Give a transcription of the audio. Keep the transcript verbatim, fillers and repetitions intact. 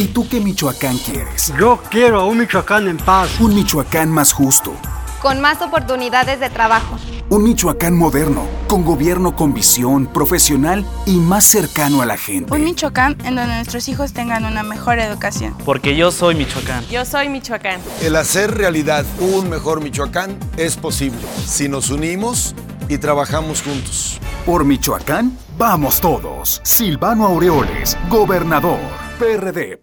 ¿Y tú qué Michoacán quieres? Yo quiero un Michoacán en paz. Un Michoacán más justo. Con más oportunidades de trabajo. Un Michoacán moderno, con gobierno con visión, profesional y más cercano a la gente. Un Michoacán en donde nuestros hijos tengan una mejor educación. Porque yo soy Michoacán. Yo soy Michoacán. El hacer realidad un mejor Michoacán es posible si nos unimos y trabajamos juntos. Por Michoacán, vamos todos. Silvano Aureoles, gobernador, P R D.